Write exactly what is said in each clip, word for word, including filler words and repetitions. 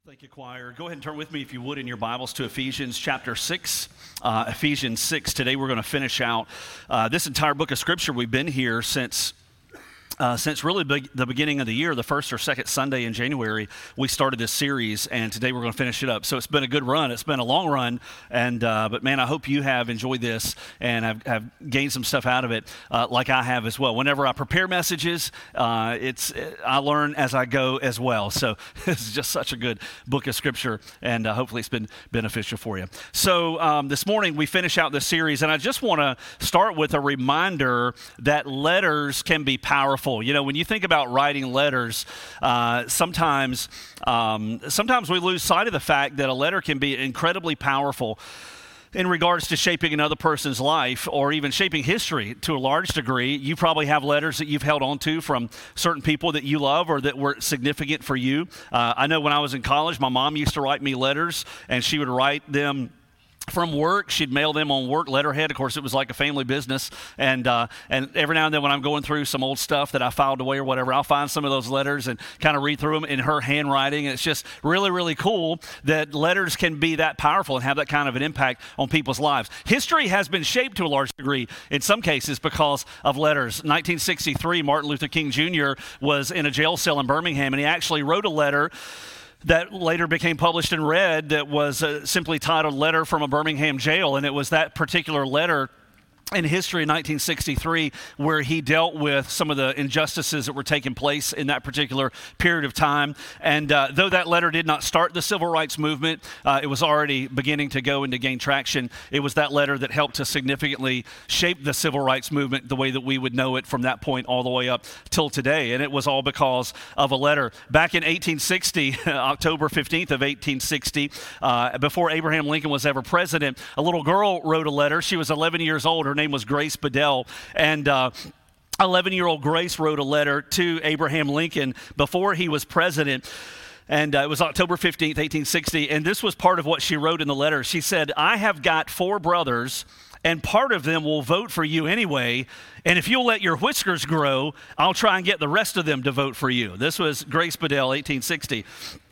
Thank you, choir. Go ahead and turn with me, if you would, in your Bibles to Ephesians chapter six. Uh, Ephesians six. Today we're going to finish out uh, this entire book of Scripture. We've been here since Uh, since really be- the beginning of the year, the first or second Sunday in January, we started this series, and today we're going to finish it up. So it's been a good run. It's been a long run, and uh, but man, I hope you have enjoyed this and have, have gained some stuff out of it, uh, like I have as well. Whenever I prepare messages, uh, it's I learn as I go as well. So it's just such a good book of Scripture, and uh, hopefully it's been beneficial for you. So um, this morning we finish out this series, and I just want to start with a reminder that letters can be powerful. You know, when you think about writing letters, uh, sometimes um, sometimes we lose sight of the fact that a letter can be incredibly powerful in regards to shaping another person's life or even shaping history to a large degree. You probably have letters that you've held on to from certain people that you love or that were significant for you. Uh, I know when I was in college, my mom used to write me letters, and she would write them from work. She'd mail them on work letterhead. Of course, it was like a family business. And uh, and every now and then when I'm going through some old stuff that I filed away or whatever, I'll find some of those letters and kind of read through them in her handwriting. And it's just really, really cool that letters can be that powerful and have that kind of an impact on people's lives. History has been shaped to a large degree in some cases because of letters. nineteen sixty-three, Martin Luther King Junior was in a jail cell in Birmingham, and he actually wrote a letter that later became published and read that was uh, simply titled Letter from a Birmingham Jail. And it was that particular letter in history in nineteen sixty-three where he dealt with some of the injustices that were taking place in that particular period of time. And uh, though that letter did not start the civil rights movement, uh, it was already beginning to go and to gain traction. It was that letter that helped to significantly shape the civil rights movement the way that we would know it from that point all the way up till today. And it was all because of a letter. Back in eighteen sixty, October fifteenth of eighteen sixty, uh, before Abraham Lincoln was ever president, a little girl wrote a letter. She was eleven years old. Her name was Grace Bedell, and uh, eleven-year-old Grace wrote a letter to Abraham Lincoln before he was president. And uh, it was October fifteenth, eighteen sixty, and this was part of what she wrote in the letter. She said, "I have got four brothers, and part of them will vote for you anyway, and if you'll let your whiskers grow, I'll try and get the rest of them to vote for you." This was Grace Bedell, eighteen sixty.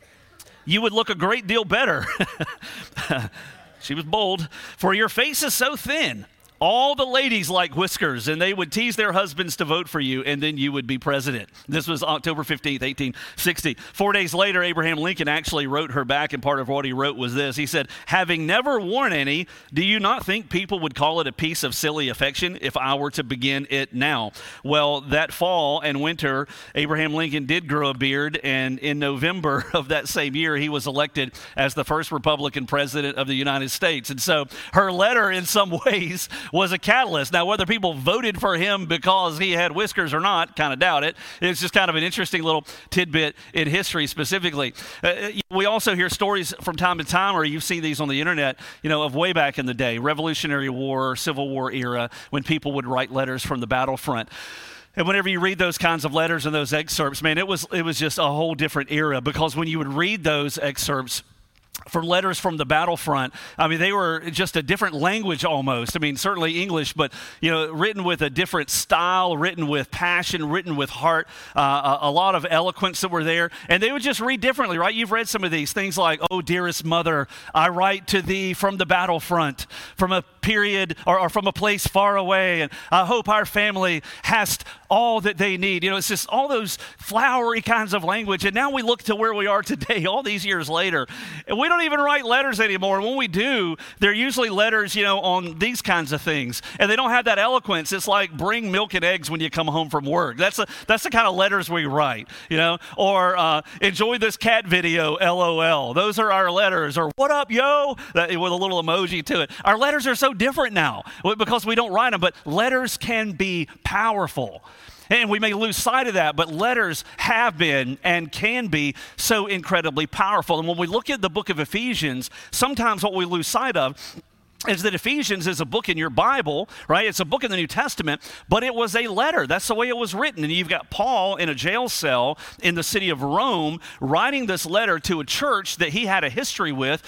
"You would look a great deal better." She was bold. "For your face is so thin. All the ladies like whiskers, and they would tease their husbands to vote for you, and then you would be president." This was October fifteenth, eighteen sixty. Four days later, Abraham Lincoln actually wrote her back, and part of what he wrote was this. He said, "Having never worn any, do you not think people would call it a piece of silly affection if I were to begin it now?" Well, that fall and winter, Abraham Lincoln did grow a beard, and in November of that same year, he was elected as the first Republican president of the United States. And so her letter, in some ways, was a catalyst. Now, whether people voted for him because he had whiskers or not, kind of doubt it. It's just kind of an interesting little tidbit in history specifically. Uh, we also hear stories from time to time, or you've seen these on the internet, you know, of way back in the day, Revolutionary War, Civil War era, when people would write letters from the battlefront. And whenever you read those kinds of letters and those excerpts, man, it was it was just a whole different era, because when you would read those excerpts from letters from the battlefront, I mean, they were just a different language almost. I mean, certainly English, but, you know, written with a different style, written with passion, written with heart, uh, a, a lot of eloquence that were there. And they would just read differently, right? You've read some of these things like, "Oh, dearest mother, I write to thee from the battlefront, from a period or, or from a place far away, and I hope our family has all that they need." You know, it's just all those flowery kinds of language. And now we look to where we are today, all these years later, and we don't even write letters anymore. And when we do, they're usually letters, you know, on these kinds of things. And they don't have that eloquence. It's like, "Bring milk and eggs when you come home from work." That's a, that's the kind of letters we write, you know, or uh, "Enjoy this cat video, L O L." Those are our letters. Or "What up, yo?" That, with a little emoji to it. Our letters are so different now because we don't write them, but letters can be powerful. And we may lose sight of that, but letters have been and can be so incredibly powerful. And when we look at the book of Ephesians, sometimes what we lose sight of is that Ephesians is a book in your Bible, right? It's a book in the New Testament, but it was a letter. That's the way it was written. And you've got Paul in a jail cell in the city of Rome writing this letter to a church that he had a history with,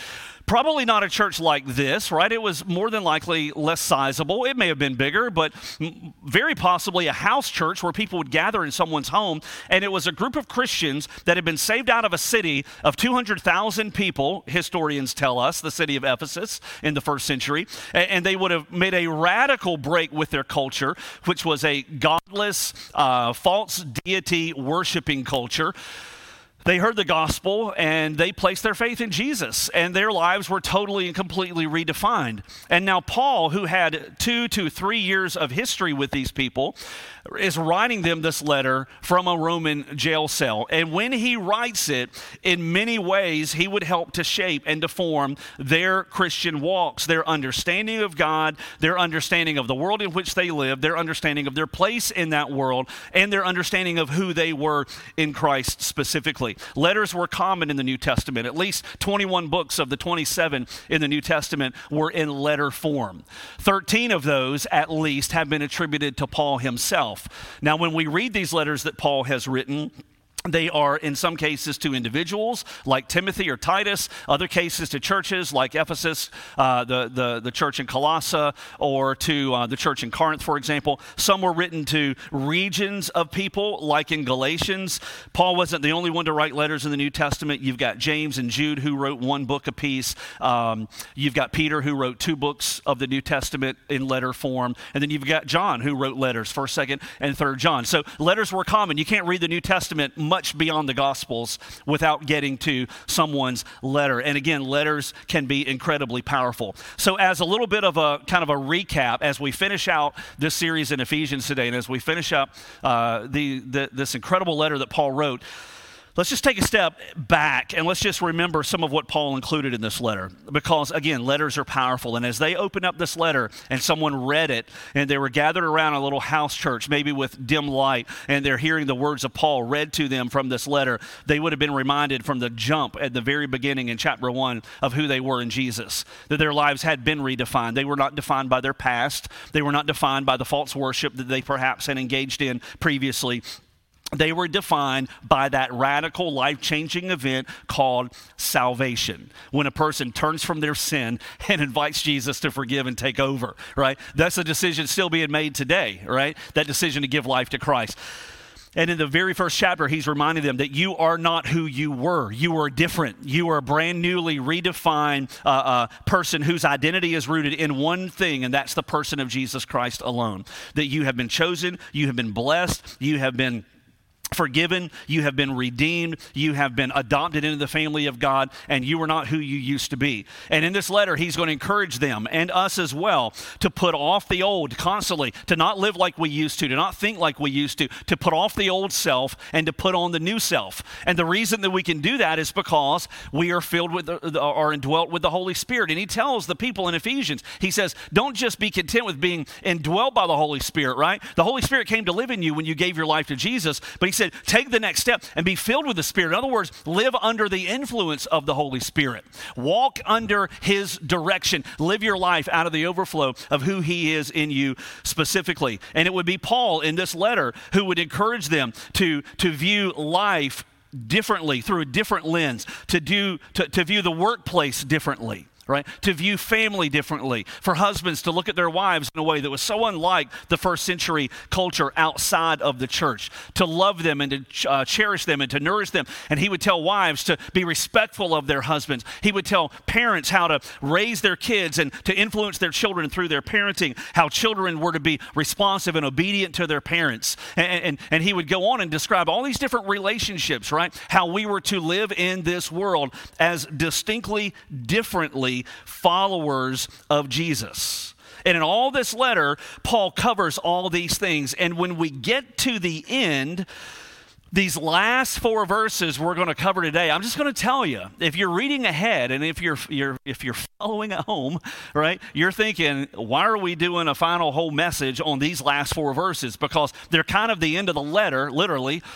Probably not a church like this, right? It was more than likely less sizable. It may have been bigger, but very possibly a house church where people would gather in someone's home. And it was a group of Christians that had been saved out of a city of two hundred thousand people, historians tell us, the city of Ephesus in the first century. And they would have made a radical break with their culture, which was a godless, uh, false deity worshiping culture. They heard the gospel and they placed their faith in Jesus, and their lives were totally and completely redefined. And now Paul, who had two to three years of history with these people, is writing them this letter from a Roman jail cell. And when he writes it, in many ways, he would help to shape and to form their Christian walks, their understanding of God, their understanding of the world in which they live, their understanding of their place in that world, and their understanding of who they were in Christ specifically. Letters were common in the New Testament. At least twenty-one books of the twenty-seven in the New Testament were in letter form. thirteen of those, at least, have been attributed to Paul himself. Now, when we read these letters that Paul has written, they are, in some cases, to individuals like Timothy or Titus, other cases to churches like Ephesus, uh, the, the, the church in Colossae, or to uh, the church in Corinth, for example. Some were written to regions of people, like in Galatians. Paul wasn't the only one to write letters in the New Testament. You've got James and Jude, who wrote one book apiece. Um, you've got Peter, who wrote two books of the New Testament in letter form. And then you've got John, who wrote letters, first, second, and third John. So letters were common. You can't read the New Testament much beyond the Gospels without getting to someone's letter. And again, letters can be incredibly powerful. So as a little bit of a kind of a recap, as we finish out this series in Ephesians today, and as we finish up uh, the, the this incredible letter that Paul wrote, let's just take a step back and let's just remember some of what Paul included in this letter. Because, again, letters are powerful. And as they opened up this letter and someone read it and they were gathered around a little house church, maybe with dim light, and they're hearing the words of Paul read to them from this letter, they would have been reminded from the jump at the very beginning in chapter one of who they were in Jesus, that their lives had been redefined. They were not defined by their past. They were not defined by the false worship that they perhaps had engaged in previously. They were defined by that radical, life-changing event called salvation. When a person turns from their sin and invites Jesus to forgive and take over, right? That's a decision still being made today, right? That decision to give life to Christ. And in the very first chapter, he's reminding them that you are not who you were. You are different. You are a brand newly redefined uh, uh, person whose identity is rooted in one thing, and that's the person of Jesus Christ alone. That you have been chosen, you have been blessed, you have been forgiven, you have been redeemed, you have been adopted into the family of God, and you are not who you used to be. And in this letter, he's going to encourage them and us as well to put off the old constantly, to not live like we used to, to not think like we used to, to put off the old self and to put on the new self. And the reason that we can do that is because we are filled with, the, are indwelt with the Holy Spirit. And he tells the people in Ephesians, he says, don't just be content with being indwelt by the Holy Spirit, right? The Holy Spirit came to live in you when you gave your life to Jesus, but he said, take the next step and be filled with the Spirit. In other words, live under the influence of the Holy Spirit. Walk under his direction. Live your life out of the overflow of who he is in you specifically. And it would be Paul in this letter who would encourage them to, to view life differently, through a different lens, to do to, to view the workplace differently. Right? To view family differently, for husbands to look at their wives in a way that was so unlike the first century culture outside of the church, to love them and to ch- uh, cherish them and to nourish them. And he would tell wives to be respectful of their husbands. He would tell parents how to raise their kids and to influence their children through their parenting, how children were to be responsive and obedient to their parents. And, and, and he would go on and describe all these different relationships, right? How we were to live in this world as distinctly differently followers of Jesus. And in all this letter, Paul covers all these things. And when we get to the end, these last four verses we're going to cover today, I'm just going to tell you, if you're reading ahead and if you're, you're if you're following at home, right, you're thinking, why are we doing a final whole message on these last four verses? Because they're kind of the end of the letter, literally.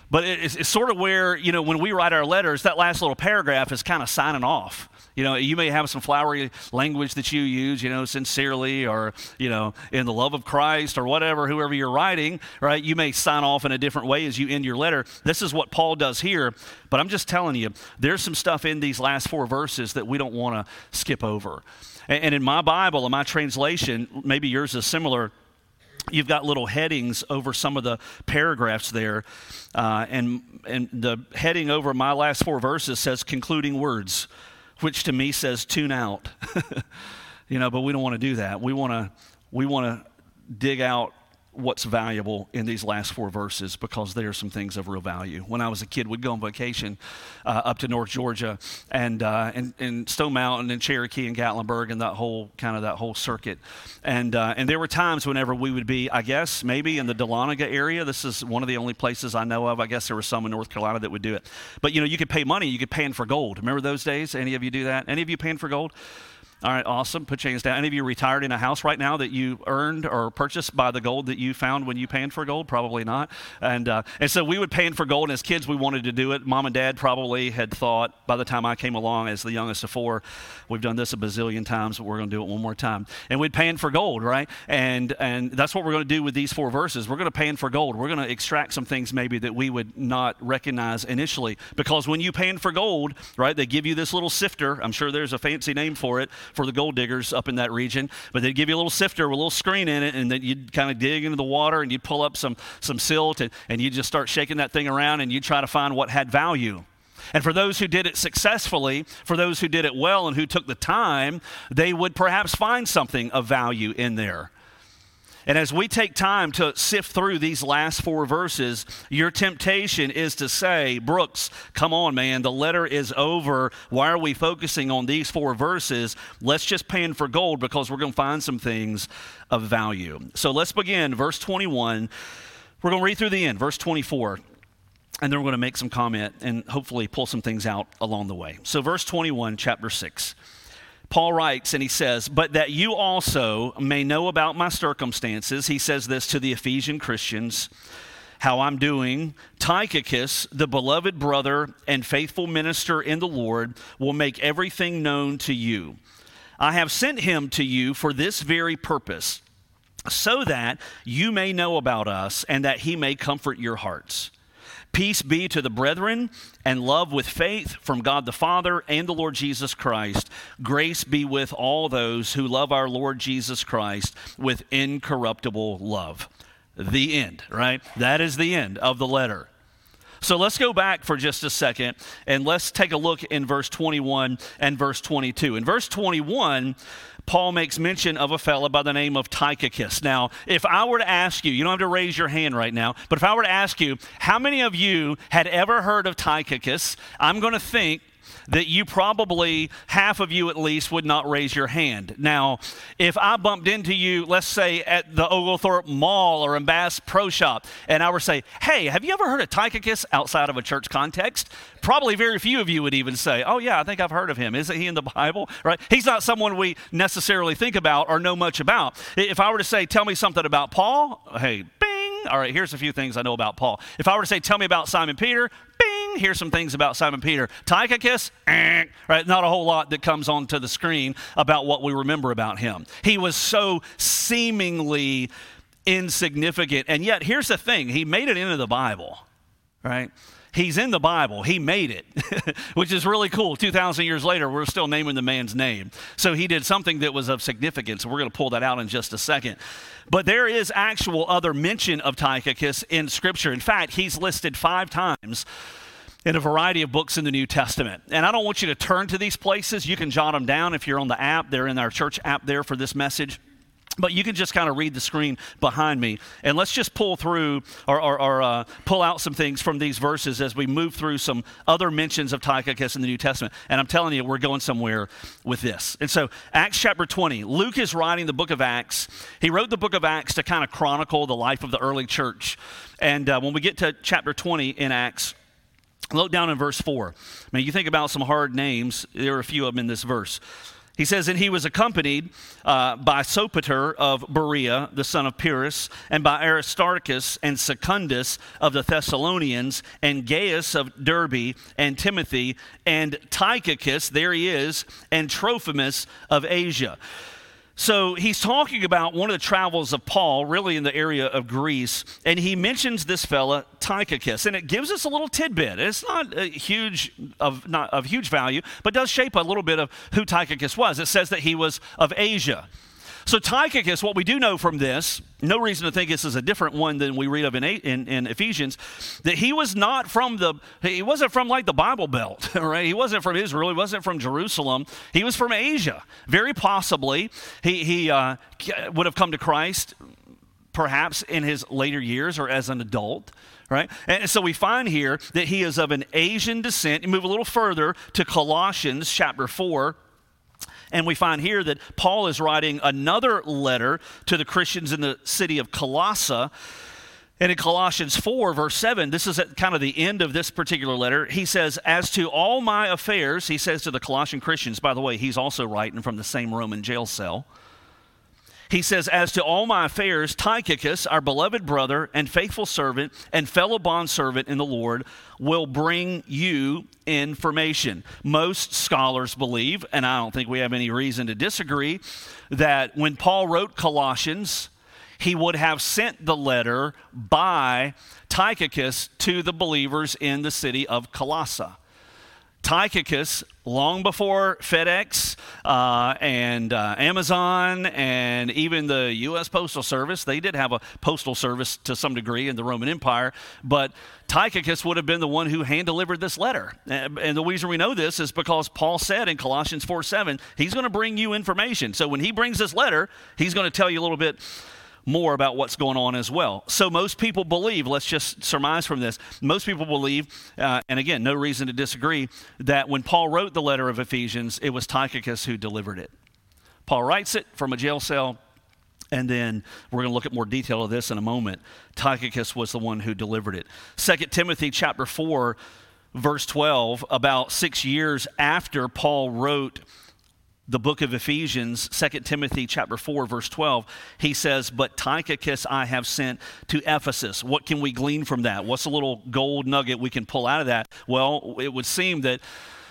But it's, it's sort of where, you know, when we write our letters, that last little paragraph is kind of signing off. You know, you may have some flowery language that you use, you know, sincerely or, you know, in the love of Christ or whatever, whoever you're writing, right? You may sign off in a different way as you end your letter. This is what Paul does here. But I'm just telling you, there's some stuff in these last four verses that we don't want to skip over. And, and in my Bible, in my translation, maybe yours is similar, you've got little headings over some of the paragraphs there. Uh, and, and the heading over my last four verses says concluding words, which to me says tune out. You know, but we don't want to do that. We want to we want to dig out what's valuable in these last four verses because there are some things of real value. When I was a kid, we'd go on vacation uh, up to North Georgia and, uh, and and Stone Mountain and Cherokee and Gatlinburg and that whole kind of that whole circuit. And uh, and there were times whenever we would be, I guess, maybe in the Dahlonega area. This is one of the only places I know of. I guess there were some in North Carolina that would do it. But, you know, you could pay money. You could pay in for gold. Remember those days? Any of you do that? Any of you paying for gold? All right, awesome. Put your hands down. Any of you retired in a house right now that you earned or purchased by the gold that you found when you paying for gold? Probably not. And uh, and so we would pay in for gold, and as kids we wanted to do it. Mom and Dad probably had thought, by the time I came along as the youngest of four, we've done this a bazillion times, but we're going to do it one more time. And we'd pay in for gold, right? And and that's what we're going to do with these four verses. We're going to pay in for gold. We're going to extract some things maybe that we would not recognize initially. Because when you pay in for gold, right, they give you this little sifter. I'm sure there's a fancy name for it, for the gold diggers up in that region, but they'd give you a little sifter with a little screen in it, and then you'd kind of dig into the water and you'd pull up some some silt, and, and you'd just start shaking that thing around and you'd try to find what had value. And for those who did it successfully, for those who did it well and who took the time, they would perhaps find something of value in there. And as we take time to sift through these last four verses, your temptation is to say, Brooks, come on, man, the letter is over. Why are we focusing on these four verses? Let's just pay in for gold because we're going to find some things of value. So let's begin, verse twenty-one. We're going to read through the end, verse twenty-four, and then we're going to make some comment and hopefully pull some things out along the way. So verse twenty-one, chapter six. Paul writes and he says, but that you also may know about my circumstances, he says this to the Ephesian Christians, how I'm doing. Tychicus, the beloved brother and faithful minister in the Lord, will make everything known to you. I have sent him to you for this very purpose, so that you may know about us and that he may comfort your hearts. Peace be to the brethren and love with faith from God the Father and the Lord Jesus Christ. Grace be with all those who love our Lord Jesus Christ with incorruptible love. The end, right? That is the end of the letter. So let's go back for just a second and let's take a look in verse twenty-one and verse twenty-two. In verse twenty-one, Paul makes mention of a fellow by the name of Tychicus. Now, if I were to ask you, you don't have to raise your hand right now, but if I were to ask you, how many of you had ever heard of Tychicus, I'm going to think that you probably, half of you at least, would not raise your hand. Now, if I bumped into you, let's say at the Oglethorpe Mall or in Bass Pro Shop, and I were to say, hey, have you ever heard of Tychicus outside of a church context? Probably very few of you would even say, oh yeah, I think I've heard of him. Isn't he in the Bible? Right? He's not someone we necessarily think about or know much about. If I were to say, tell me something about Paul, hey, bing. All right, here's a few things I know about Paul. If I were to say, tell me about Simon Peter, bing, here's some things about Simon Peter. Tychicus, eh, right? Not a whole lot that comes onto the screen about what we remember about him. He was so seemingly insignificant, and yet here's the thing, he made it into the Bible, right? He's in the Bible. He made it, which is really cool. two thousand years later, we're still naming the man's name. So he did something that was of significance. We're going to pull that out in just a second. But there is actual other mention of Tychicus in Scripture. In fact, he's listed five times in a variety of books in the New Testament. And I don't want you to turn to these places. You can jot them down if you're on the app. They're in our church app there for this message. But you can just kind of read the screen behind me. And let's just pull through or, or, or uh, pull out some things from these verses as we move through some other mentions of Tychicus in the New Testament. And I'm telling you, we're going somewhere with this. And so Acts chapter twenty, Luke is writing the book of Acts. He wrote the book of Acts to kind of chronicle the life of the early church. And uh, when we get to chapter twenty in Acts, look down in verse four. I mean, you think about some hard names. There are a few of them in this verse. He says, and he was accompanied uh, by Sopater of Berea, the son of Pyrrhus, and by Aristarchus and Secundus of the Thessalonians, and Gaius of Derbe, and Timothy, and Tychicus, there he is, and Trophimus of Asia. So he's talking about one of the travels of Paul, really in the area of Greece, and he mentions this fella Tychicus, and it gives us a little tidbit. It's not a huge of not of huge value, but does shape a little bit of who Tychicus was. It says that he was of Asia. So Tychicus, what we do know from this, no reason to think this is a different one than we read of in, in, in Ephesians, that he was not from the, he wasn't from like the Bible Belt, right? He wasn't from Israel. He wasn't from Jerusalem. He was from Asia. Very possibly, he, he uh, would have come to Christ perhaps in his later years or as an adult. Right? And so we find here that he is of an Asian descent. You move a little further to Colossians chapter four. And we find here that Paul is writing another letter to the Christians in the city of Colossae. And in Colossians four, verse seven, this is at kind of the end of this particular letter. He says, as to all my affairs, he says to the Colossian Christians, by the way, he's also writing from the same Roman jail cell. He says, as to all my affairs, Tychicus, our beloved brother and faithful servant and fellow bondservant in the Lord, will bring you information. Most scholars believe, and I don't think we have any reason to disagree, that when Paul wrote Colossians, he would have sent the letter by Tychicus to the believers in the city of Colossae. Tychicus, long before FedEx uh, and uh, Amazon and even the U S Postal Service, they did have a postal service to some degree in the Roman Empire, but Tychicus would have been the one who hand-delivered this letter. And the reason we know this is because Paul said in Colossians four seven, he's going to bring you information. So when he brings this letter, he's going to tell you a little bit more about what's going on as well. So most people believe, let's just surmise from this, most people believe, uh, and again, no reason to disagree, that when Paul wrote the letter of Ephesians, it was Tychicus who delivered it. Paul writes it from a jail cell, and then we're going to look at more detail of this in a moment. Tychicus was the one who delivered it. Second Timothy chapter four, verse twelve, about six years after Paul wrote the book of Ephesians, Second Timothy chapter four, verse twelve, he says, but Tychicus I have sent to Ephesus. What can we glean from that? What's a little gold nugget we can pull out of that? Well, it would seem that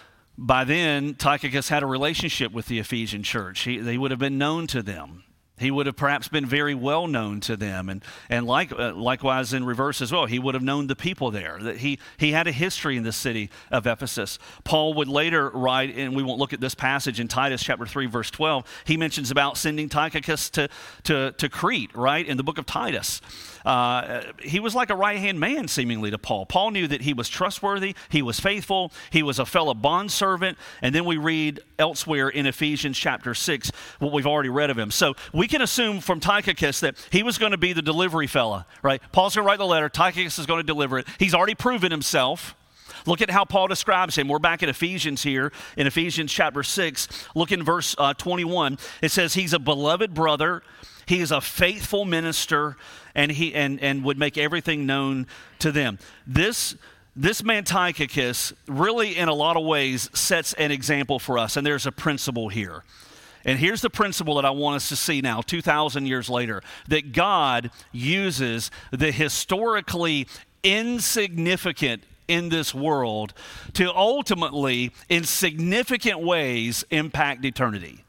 by then, Tychicus had a relationship with the Ephesian church. He, they would have been known to them. He would have perhaps been very well known to them, and and like uh, likewise in reverse as well. He would have known the people there. That he he had a history in the city of Ephesus. Paul would later write, and we won't look at this passage in Titus chapter three, verse twelve. He mentions about sending Tychicus to to to Crete, right, in the book of Titus. Uh, he was like a right-hand man, seemingly, to Paul. Paul knew that he was trustworthy, he was faithful, he was a fellow bondservant, and then we read elsewhere in Ephesians chapter six what we've already read of him. So we can assume from Tychicus that he was going to be the delivery fella, right? Paul's going to write the letter, Tychicus is going to deliver it. He's already proven himself. Look at how Paul describes him. We're back at Ephesians here, in Ephesians chapter six. Look in verse uh, twenty-one. It says, he's a beloved brother, he is a faithful minister, and he and, and would make everything known to them. This This man Tychicus really in a lot of ways sets an example for us, and there's a principle here. And here's the principle that I want us to see now, two thousand years later, that God uses the historically insignificant in this world to ultimately, in significant ways, impact eternity.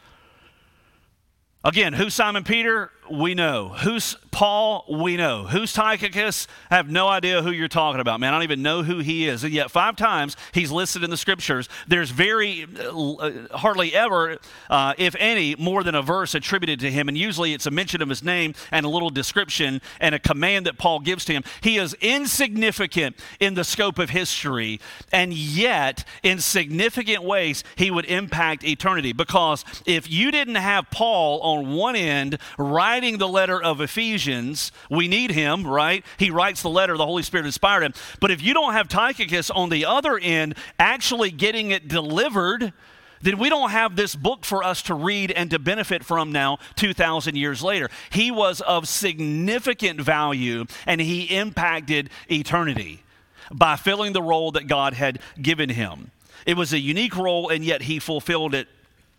Again, who's Simon Peter? We know. Who's Paul? We know. Who's Tychicus? I have no idea who you're talking about, man. I don't even know who he is. And yet five times he's listed in the scriptures. There's very, uh, hardly ever, uh, if any, more than a verse attributed to him. And usually it's a mention of his name and a little description and a command that Paul gives to him. He is insignificant in the scope of history, and yet in significant ways he would impact eternity. Because if you didn't have Paul on one end writing the letter of Ephesians, we need him, right? He writes the letter, the Holy Spirit inspired him. But if you don't have Tychicus on the other end actually getting it delivered, then we don't have this book for us to read and to benefit from now two thousand years later. He was of significant value, and he impacted eternity by filling the role that God had given him. It was a unique role, and yet he fulfilled it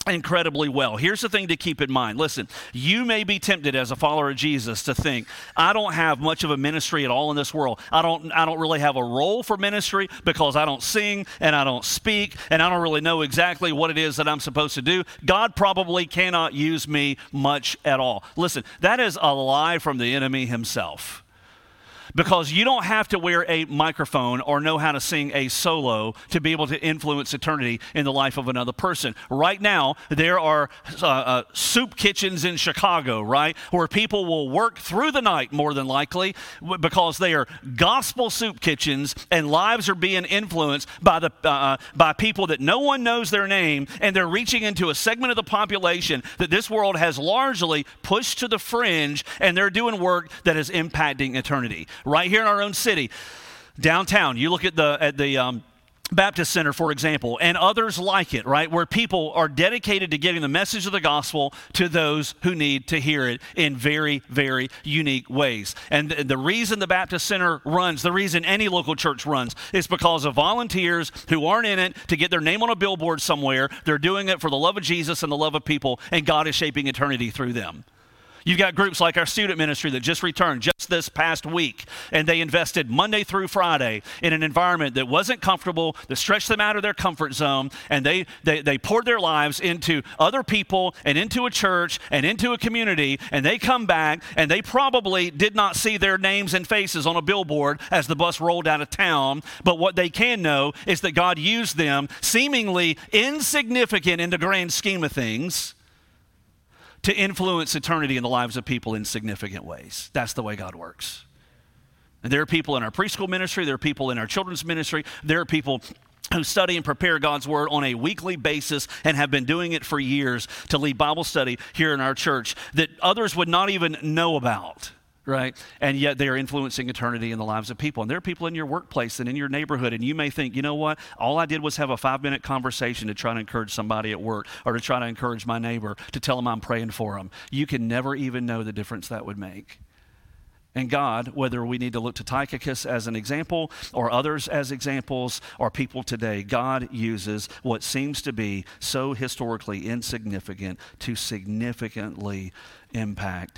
incredibly well. Here's the thing to keep in mind. Listen, you may be tempted as a follower of Jesus to think, I don't have much of a ministry at all in this world. I don't I don't really have a role for ministry because I don't sing and I don't speak and I don't really know exactly what it is that I'm supposed to do. God probably cannot use me much at all. Listen, that is a lie from the enemy himself. Because you don't have to wear a microphone or know how to sing a solo to be able to influence eternity in the life of another person. Right now, there are uh, uh, soup kitchens in Chicago, right, where people will work through the night more than likely because they are gospel soup kitchens and lives are being influenced by the uh, by people that no one knows their name, and they're reaching into a segment of the population that this world has largely pushed to the fringe, and they're doing work that is impacting eternity. Right here in our own city, downtown, you look at the at the um, Baptist Center, for example, and others like it, right, where people are dedicated to getting the message of the gospel to those who need to hear it in very, very unique ways. And th- the reason the Baptist Center runs, the reason any local church runs, is because of volunteers who aren't in it to get their name on a billboard somewhere. They're doing it for the love of Jesus and the love of people, and God is shaping eternity through them. You've got groups like our student ministry that just returned just this past week, and they invested Monday through Friday in an environment that wasn't comfortable, that stretched them out of their comfort zone, and they, they, they poured their lives into other people and into a church and into a community, and they come back, and they probably did not see their names and faces on a billboard as the bus rolled out of town, but what they can know is that God used them, seemingly insignificant in the grand scheme of things, to influence eternity in the lives of people in significant ways. That's the way God works. And there are people in our preschool ministry, there are people in our children's ministry, there are people who study and prepare God's word on a weekly basis and have been doing it for years to lead Bible study here in our church that others would not even know about. Right? And yet they are influencing eternity in the lives of people. And there are people in your workplace and in your neighborhood, and you may think, you know what? All I did was have a five-minute conversation to try to encourage somebody at work or to try to encourage my neighbor, to tell them I'm praying for them. You can never even know the difference that would make. And God, whether we need to look to Tychicus as an example or others as examples or people today, God uses what seems to be so historically insignificant to significantly impact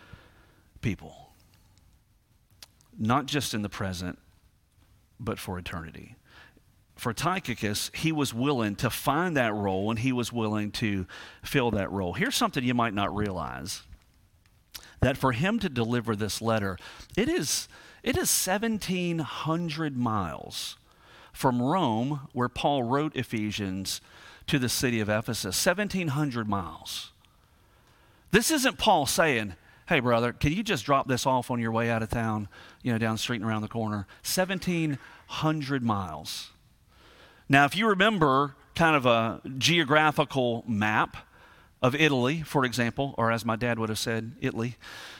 people, not just in the present, but for eternity. For Tychicus, he was willing to find that role and he was willing to fill that role. Here's something you might not realize, that for him to deliver this letter, it is, it is seventeen hundred miles from Rome, where Paul wrote Ephesians, to the city of Ephesus. seventeen hundred miles. This isn't Paul saying, hey, brother, can you just drop this off on your way out of town, you know, down the street and around the corner? seventeen hundred miles. Now, if you remember kind of a geographical map of Italy, for example, or as my dad would have said, Italy.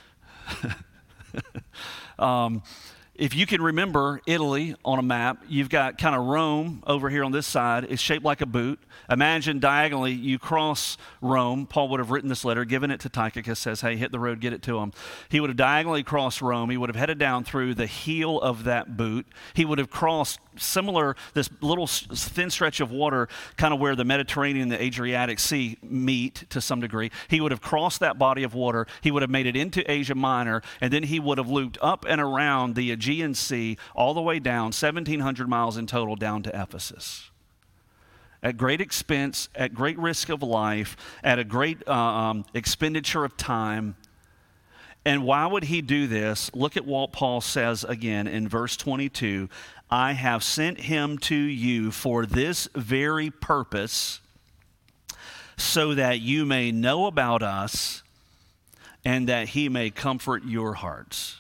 um, if you can remember Italy on a map, you've got kind of Rome over here on this side. It's shaped like a boot. Imagine diagonally you cross Rome. Paul would have written this letter, given it to Tychicus, says, hey, hit the road, get it to him. He would have diagonally crossed Rome. He would have headed down through the heel of that boot. He would have crossed similar, this little thin stretch of water, kind of where the Mediterranean and the Adriatic Sea meet to some degree. He would have crossed that body of water. He would have made it into Asia Minor, and then he would have looped up and around the Aegean Sea all the way down, seventeen hundred miles in total, down to Ephesus. At great expense, at great risk of life, at a great uh, um, expenditure of time. And why would he do this? Look at what Paul says again in verse twenty-two. I have sent him to you for this very purpose, so that you may know about us and that he may comfort your hearts.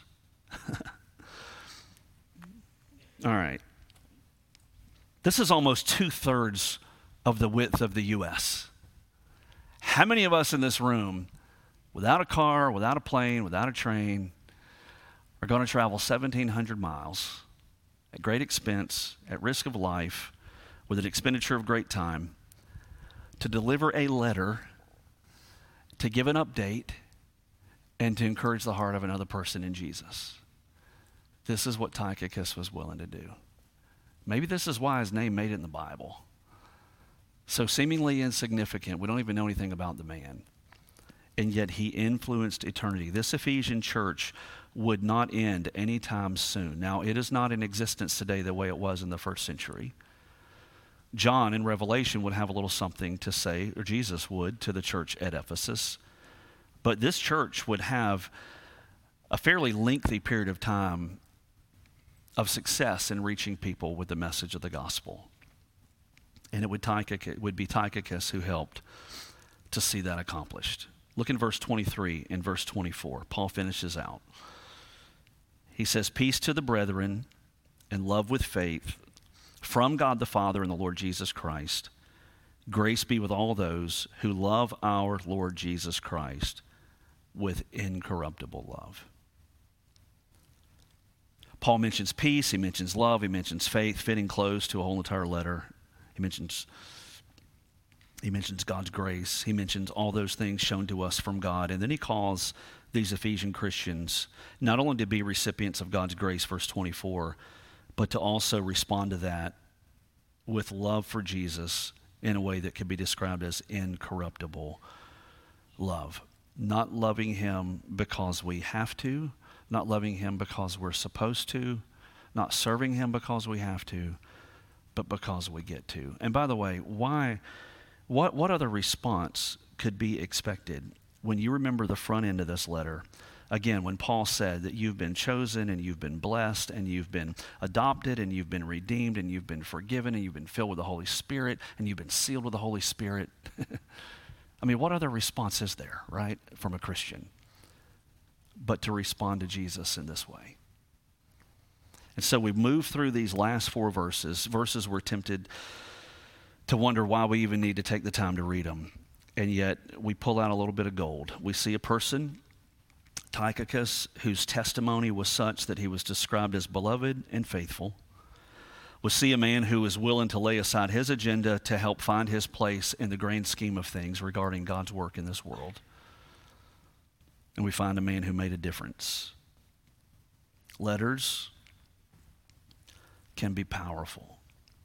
All right. This is almost two-thirds of the width of the U S How many of us in this room, without a car, without a plane, without a train, are going to travel seventeen hundred miles at great expense, at risk of life, with an expenditure of great time, to deliver a letter, to give an update, and to encourage the heart of another person in Jesus? This is what Tychicus was willing to do. Maybe this is why his name made it in the Bible. So seemingly insignificant. We don't even know anything about the man. And yet he influenced eternity. This Ephesian church would not end anytime soon. Now, it is not in existence today the way it was in the first century. John in Revelation would have a little something to say, or Jesus would, to the church at Ephesus. But this church would have a fairly lengthy period of time of success in reaching people with the message of the gospel. And it would, Tychicus, it would be Tychicus who helped to see that accomplished. Look in verse twenty-three and verse twenty-four. Paul finishes out. He says, peace to the brethren and love with faith from God the Father and the Lord Jesus Christ. Grace be with all those who love our Lord Jesus Christ with incorruptible love. Paul mentions peace, he mentions love, he mentions faith, fitting close to a whole entire letter. He mentions, he mentions God's grace. He mentions all those things shown to us from God. And then he calls these Ephesian Christians not only to be recipients of God's grace, verse twenty-four, but to also respond to that with love for Jesus in a way that could be described as incorruptible love. Not loving him because we have to, not loving him because we're supposed to, not serving him because we have to, but because we get to. And by the way, why, what, what other response could be expected when you remember the front end of this letter? Again, when Paul said that you've been chosen and you've been blessed and you've been adopted and you've been redeemed and you've been forgiven and you've been filled with the Holy Spirit and you've been sealed with the Holy Spirit. I mean, what other response is there, right, from a Christian, but to respond to Jesus in this way? And so we move through these last four verses. Verses we're tempted to wonder why we even need to take the time to read them. And yet we pull out a little bit of gold. We see a person, Tychicus, whose testimony was such that he was described as beloved and faithful. We see a man who is willing to lay aside his agenda to help find his place in the grand scheme of things regarding God's work in this world. And we find a man who made a difference. Letters can be powerful.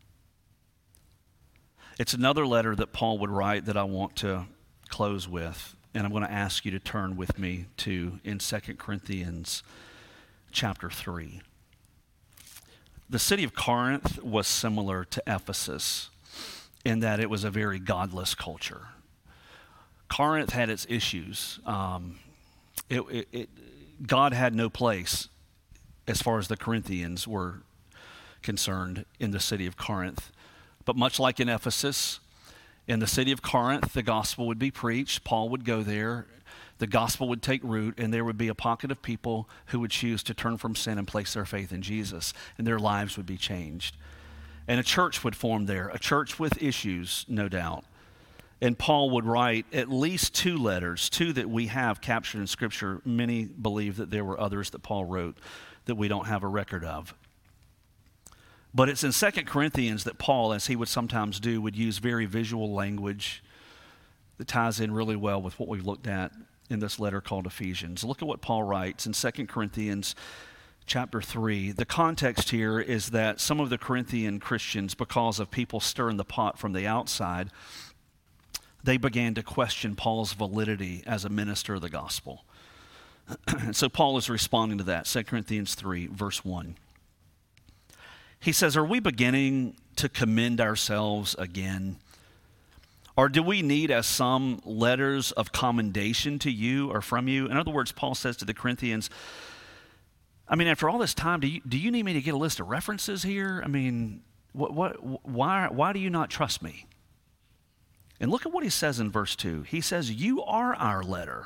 It's another letter that Paul would write that I want to close with, and I'm going to ask you to turn with me to in Second Corinthians chapter three. The city of Corinth was similar to Ephesus in that it was a very godless culture. Corinth had its issues. Um, it, it, it, God had no place as far as the Corinthians were concerned in the city of Corinth. But much like in Ephesus, in the city of Corinth, the gospel would be preached. Paul would go there. The gospel would take root, and there would be a pocket of people who would choose to turn from sin and place their faith in Jesus, and their lives would be changed. And a church would form there, a church with issues, no doubt. And Paul would write at least two letters, two that we have captured in Scripture. Many believe that there were others that Paul wrote that we don't have a record of. But it's in Second Corinthians that Paul, as he would sometimes do, would use very visual language that ties in really well with what we've looked at in this letter called Ephesians. Look at what Paul writes in Second Corinthians chapter three. The context here is that some of the Corinthian Christians, because of people stirring the pot from the outside, they began to question Paul's validity as a minister of the gospel. And so Paul is responding to that. Second Corinthians three, verse one. He says, are we beginning to commend ourselves again? Or do we need, as some, letters of commendation to you or from you? In other words, Paul says to the Corinthians, I mean, after all this time, do you, do you need me to get a list of references here? I mean, what, what, why, why do you not trust me? And look at what he says in verse two. He says, you are our letter,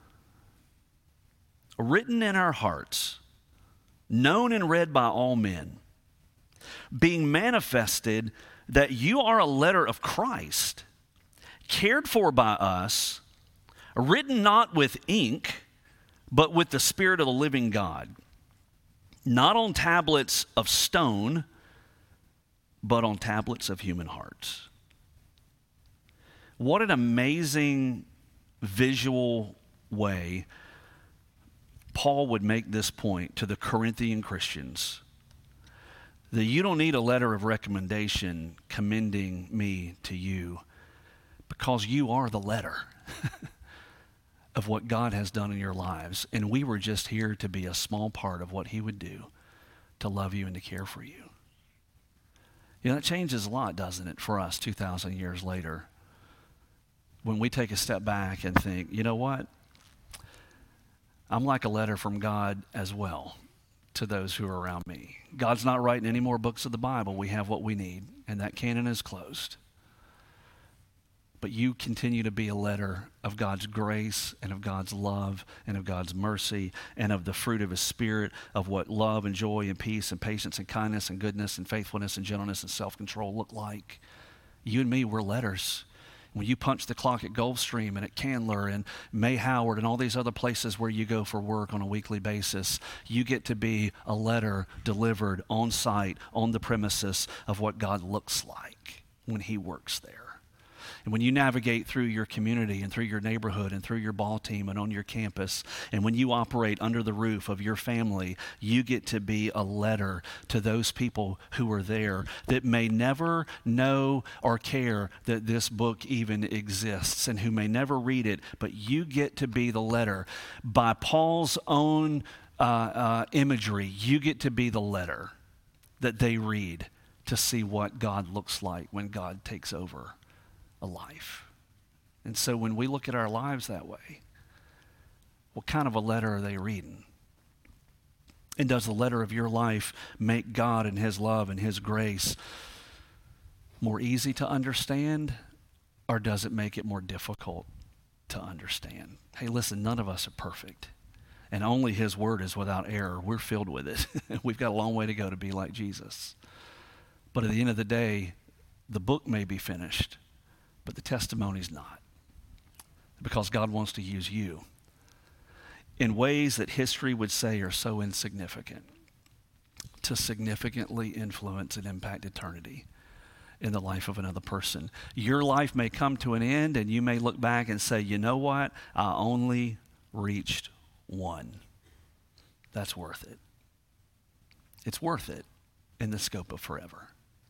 written in our hearts, known and read by all men, being manifested that you are a letter of Christ, cared for by us, written not with ink, but with the Spirit of the living God, not on tablets of stone, but on tablets of human hearts. What an amazing visual way Paul would make this point to the Corinthian Christians, that you don't need a letter of recommendation commending me to you. because you are the letter of what God has done in your lives. And we were just here to be a small part of what he would do to love you and to care for you. You know, that changes a lot, doesn't it, for us two thousand years later, when we take a step back and think, you know what? I'm like a letter from God as well to those who are around me. God's not writing any more books of the Bible. We have what we need, and that canon is closed. But you continue to be a letter of God's grace and of God's love and of God's mercy and of the fruit of his Spirit, of what love and joy and peace and patience and kindness and goodness and faithfulness and gentleness and self-control look like. You and me, we're letters. When you punch the clock at Gulfstream and at Candler and May Howard and all these other places where you go for work on a weekly basis, you get to be a letter delivered on site, on the premises of what God looks like when he works there. And when you navigate through your community and through your neighborhood and through your ball team and on your campus, and when you operate under the roof of your family, you get to be a letter to those people who are there that may never know or care that this book even exists and who may never read it, but you get to be the letter. By Paul's own uh, uh, imagery, you get to be the letter that they read to see what God looks like when God takes over a life. And so when we look at our lives that way, what kind of a letter are they reading? And does the letter of your life make God and his love and his grace more easy to understand, or does it make it more difficult to understand? Hey, listen, none of us are perfect, and only his word is without error. We're filled with it. We've got a long way to go to be like Jesus. But at the end of the day, the book may be finished, but the testimony's not, because God wants to use you in ways that history would say are so insignificant to significantly influence and impact eternity in the life of another person. Your life may come to an end, and you may look back and say, you know what? I only reached one. That's worth it. It's worth it in the scope of forever.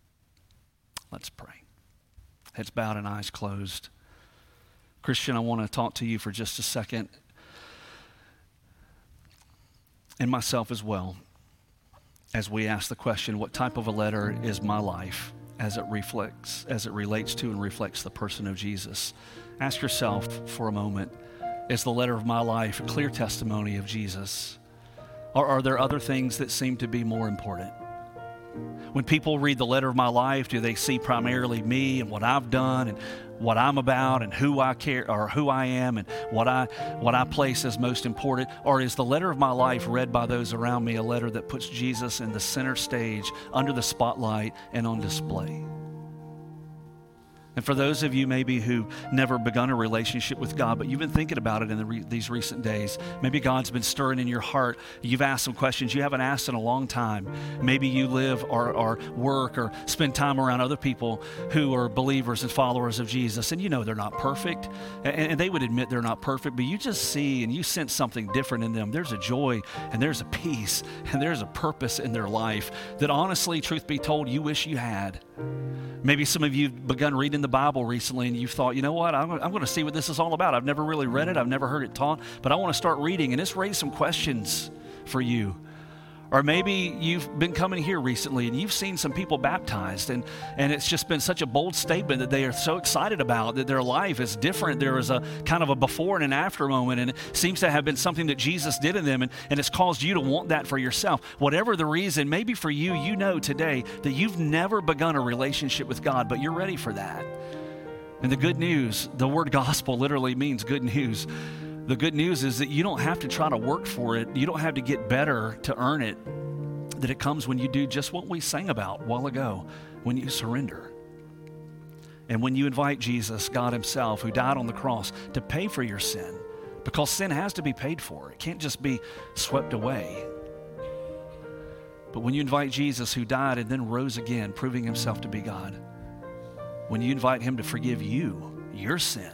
Let's pray. Heads bowed and eyes closed. Christian, I want to talk to you for just a second, and myself as well, as we ask the question, what type of a letter is my life as it reflects, as it relates to and reflects the person of Jesus? Ask yourself for a moment, is the letter of my life a clear testimony of Jesus? Or are there other things that seem to be more important? When people read the letter of my life, do they see primarily me and what I've done and what I'm about and who I care or who I am and what I what I place as most important? Or is the letter of my life read by those around me a letter that puts Jesus in the center stage, under the spotlight and on display? And for those of you maybe who never begun a relationship with God, but you've been thinking about it in the re- these recent days, maybe God's been stirring in your heart. You've asked some questions you haven't asked in a long time. Maybe you live or, or work or spend time around other people who are believers and followers of Jesus, and you know they're not perfect, and, and they would admit they're not perfect, but you just see and you sense something different in them. There's a joy and there's a peace and there's a purpose in their life that honestly, truth be told, you wish you had. Maybe some of you have begun reading the Bible recently and you've thought, you know what, I'm, I'm going to see what this is all about. I've never really read it. I've never heard it taught, but I want to start reading, and it's raised some questions for you. Or maybe you've been coming here recently and you've seen some people baptized, and, and it's just been such a bold statement that they are so excited about, that their life is different. There is a kind of a before and an after moment, and it seems to have been something that Jesus did in them, and, and it's caused you to want that for yourself. Whatever the reason, maybe for you, you know today that you've never begun a relationship with God, but you're ready for that. And the good news, the word gospel literally means good news. The good news is that you don't have to try to work for it. You don't have to get better to earn it. That it comes when you do just what we sang about a while ago, when you surrender. And when you invite Jesus, God himself, who died on the cross to pay for your sin, because sin has to be paid for. It can't just be swept away. But when you invite Jesus, who died and then rose again, proving himself to be God, when you invite him to forgive you, your sin,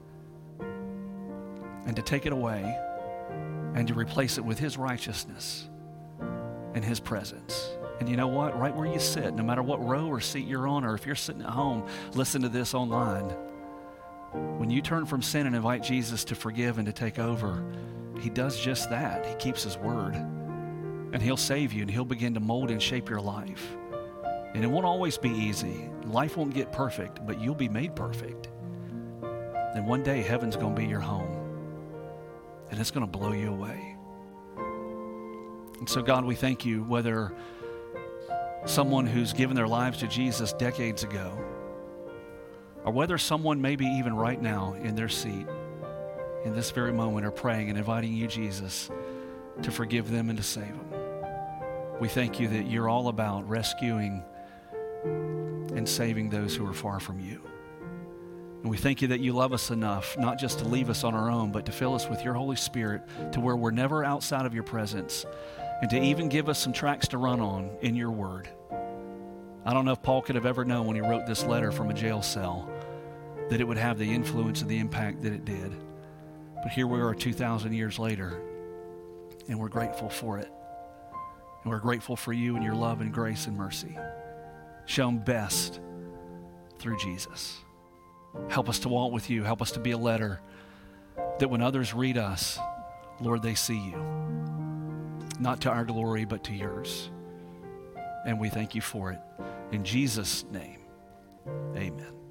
and to take it away and to replace it with his righteousness and his presence. And you know what? Right where you sit, no matter what row or seat you're on, or if you're sitting at home, listen to this online. When you turn from sin and invite Jesus to forgive and to take over, he does just that. He keeps his word. And he'll save you, and he'll begin to mold and shape your life. And it won't always be easy. Life won't get perfect, but you'll be made perfect. And one day, heaven's going to be your home. And it's going to blow you away. And so, God, we thank you, whether someone who's given their lives to Jesus decades ago, or whether someone maybe even right now in their seat, in this very moment, are praying and inviting you, Jesus, to forgive them and to save them. We thank you that you're all about rescuing and saving those who are far from you. And we thank you that you love us enough, not just to leave us on our own, but to fill us with your Holy Spirit to where we're never outside of your presence, and to even give us some tracks to run on in your word. I don't know if Paul could have ever known when he wrote this letter from a jail cell that it would have the influence and the impact that it did. But here we are two thousand years later, and we're grateful for it. And we're grateful for you and your love and grace and mercy, shown best through Jesus. Help us to walk with you. Help us to be a letter that when others read us, Lord, they see you. Not to our glory, but to yours. And we thank you for it. In Jesus' name, amen.